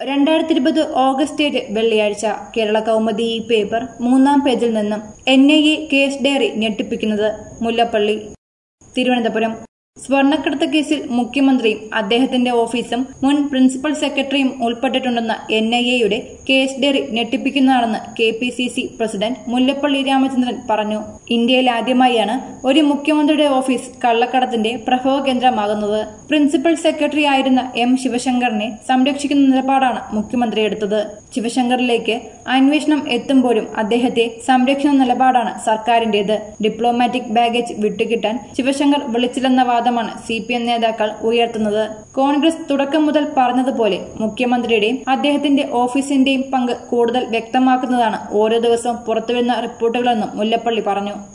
2020 August 7 വെള്ളിയാഴ്ച കേരള കൗമുദി ഈ paper 3-ാം പേജിൽ നിന്നും NIA കേസ് ഡയറി ഞെട്ടിപ്പിക്കുന്നത്. മുല്ലപ്പള്ളി. തിരുവനന്തപുരം. സ്വർണ്ണക്കടത്ത് കേസിൽ മുഖ്യമന്ത്രിയും അദ്ദേഹത്തിന്റെ ഓഫീസും മുൻ പ്രിൻസിപ്പൽ സെക്രട്ടറിയും ഉൾപ്പെട്ടിട്ടുണ്ടെന്ന NIA-യുടെ കേസ് ഡയറി ഞെട്ടിപ്പിക്കുന്നതാണെന്ന് KPCC പ്രസിഡന്റ് മുല്ലപ്പള്ളി രാമചന്ദ്രൻ പറഞ്ഞു. ഇന്ത്യയിൽ ആദ്യമായാണ് ഒരു മുഖ്യമന്ത്രിയുടെ ഓഫീസ് കള്ളക്കടത്തിന്റെ പ്രഭവ കേന്ദ്രമാകുന്നത്. പ്രിൻസിപ്പൽ സെക്രട്ടറി ആയിരുന്ന M ശിവശങ്കറിനെ സംരക്ഷിക്കുന്ന നിലപാടാണ് മുഖ്യമന്ത്രി എടുത്തത്. ശിവശങ്കറിലേക്ക് അന്വേഷണം എത്തുമ്പോഴും അദ്ദേഹത്തെ സംരക്ഷിക്കുന്ന നിലപാടാണ് സർക്കാരിന്റേത്. ഡിപ്ലോമാറ്റിക് ബാഗേജ് വിട്ടുകിട്ടാൻ ശിവശങ്കർ വിളിച്ചില്ലെന്ന വാദമാണ് CPM നേതാക്കൾ ഉയർത്തുന്നത്. കോൺഗ്രസ് തുടക്കം മുതൽ പറഞ്ഞതുപോലെ മുഖ്യമന്ത്രിയുടെയും അദ്ദേഹത്തിന്റെ ഓഫീസിന്റെയും പങ്ക് കൂടുതൽ വ്യക്തമാക്കുന്നതാണ് ഓരോ ദിവസവും പുറത്തുവരുന്ന റിപ്പോർട്ടുകളെന്നും മുല്ലപ്പള്ളി പറഞ്ഞു.